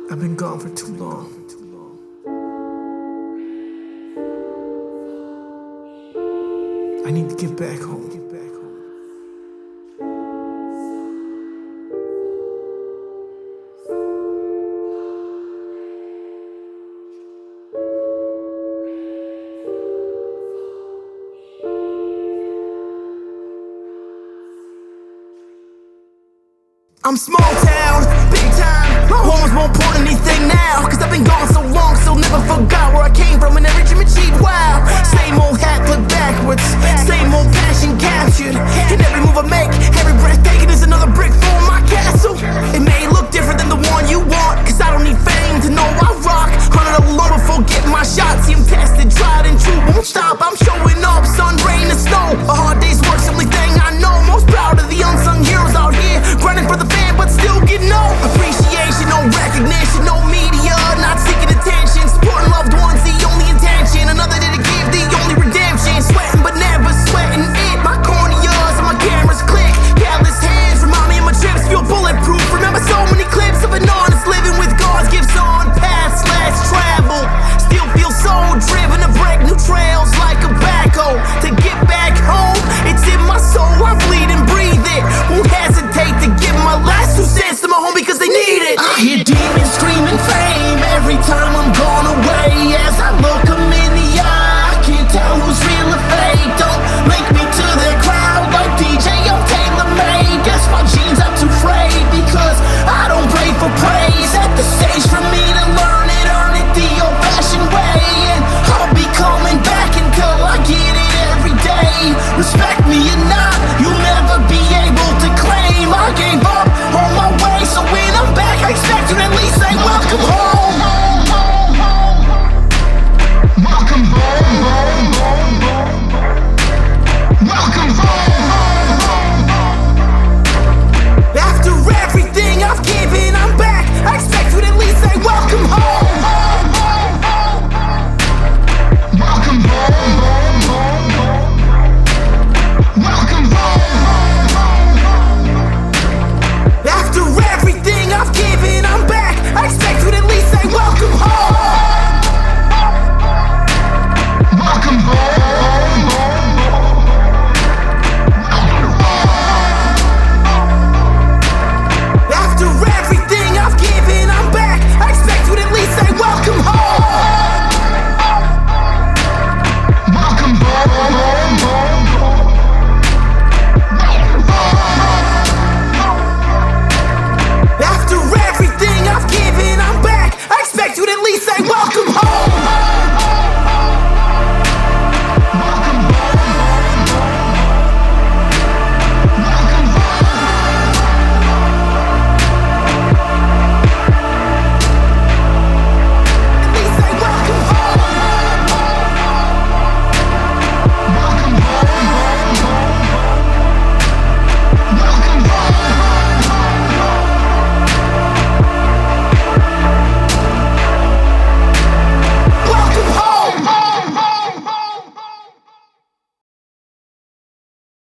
I've been gone for too long. I need to get back home. I'm small town, big time. Home's more important than anything now. Cause I've been gone so long, still never forgot where I came from and every dream achieved. Wow. Same old hat flipped backwards, same old passion captured. And every move I make, every breath taken is another brick.